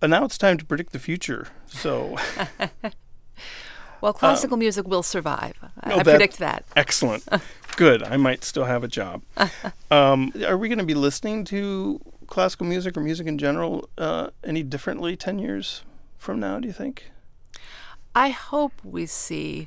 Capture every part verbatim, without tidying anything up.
uh, now it's time to predict the future. So, well, classical um, music will survive. I, no, I predict that. Excellent. Good. I might still have a job. um, are we going to be listening to classical music or music in general uh, any differently ten years from now, do you think? I hope we see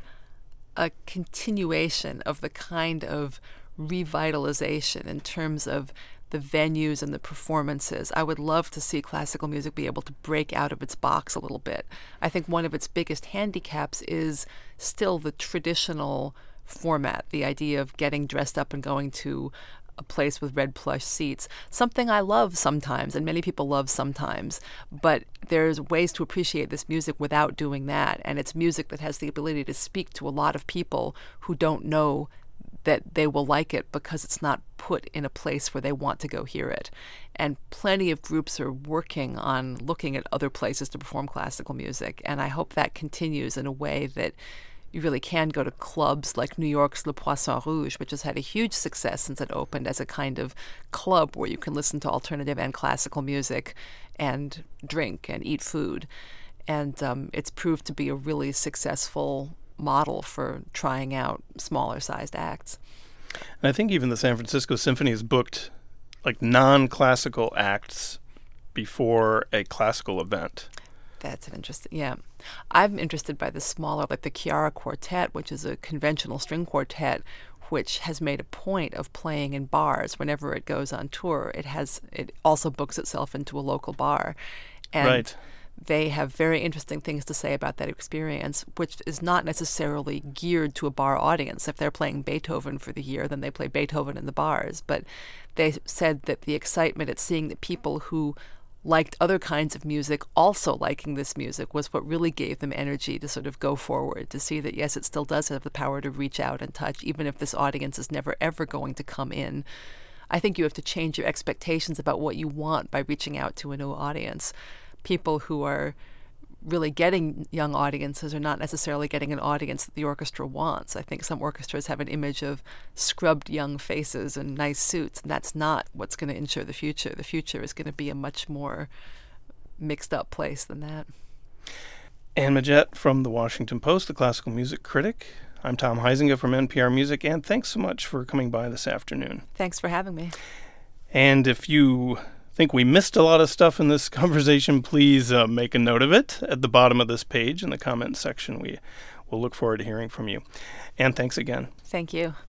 a continuation of the kind of revitalization in terms of the venues and the performances. I would love to see classical music be able to break out of its box a little bit. I think one of its biggest handicaps is still the traditional format, the idea of getting dressed up and going to a place with red plush seats, something I love sometimes and many people love sometimes, but there's ways to appreciate this music without doing that, and it's music that has the ability to speak to a lot of people who don't know that they will like it because it's not put in a place where they want to go hear it. And plenty of groups are working on looking at other places to perform classical music, and I hope that continues in a way that you really can go to clubs like New York's Le Poisson Rouge, which has had a huge success since it opened as a kind of club where you can listen to alternative and classical music and drink and eat food. And um, it's proved to be a really successful model for trying out smaller-sized acts. And I think even the San Francisco Symphony has booked like non-classical acts before a classical event. That's an interesting, yeah. I'm interested by the smaller, like the Chiara Quartet, which is a conventional string quartet, which has made a point of playing in bars whenever it goes on tour. It has, it also books itself into a local bar. And right. They have very interesting things to say about that experience, which is not necessarily geared to a bar audience. If they're playing Beethoven for the year, then they play Beethoven in the bars. But they said that the excitement at seeing that people who liked other kinds of music also liking this music was what really gave them energy to sort of go forward, to see that, yes, it still does have the power to reach out and touch, even if this audience is never, ever going to come in. I think you have to change your expectations about what you want by reaching out to a new audience. People who are really getting young audiences are not necessarily getting an audience that the orchestra wants. I think some orchestras have an image of scrubbed young faces and nice suits, and that's not what's going to ensure the future. The future is going to be a much more mixed up place than that. Anne Midgette from The Washington Post, the classical music critic. I'm Tom Huizinga from N P R Music, and thanks so much for coming by this afternoon. Thanks for having me. And if you think we missed a lot of stuff in this conversation, please uh, make a note of it at the bottom of this page in the comments section. We will look forward to hearing from you. And thanks again. Thank you.